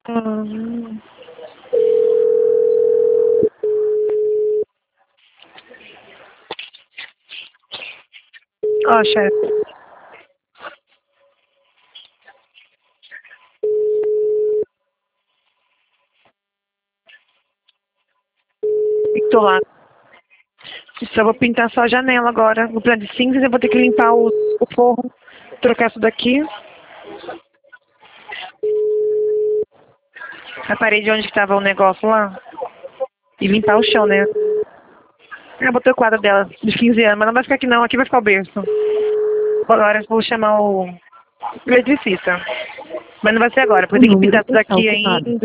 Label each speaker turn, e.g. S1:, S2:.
S1: Hum. Ó, chefe. Tô lá. Só vou pintar só a janela agora. Vou pintar de cinza e eu vou ter que limpar o forro. Trocar isso daqui. A parede onde estava o negócio lá. E limpar o chão, né? Eu botei o quadro dela de 15 anos, mas não vai ficar aqui não. Aqui vai ficar o berço. Agora eu vou chamar o eletricista. Mas não vai ser agora, porque tem que pintar tudo aqui ainda.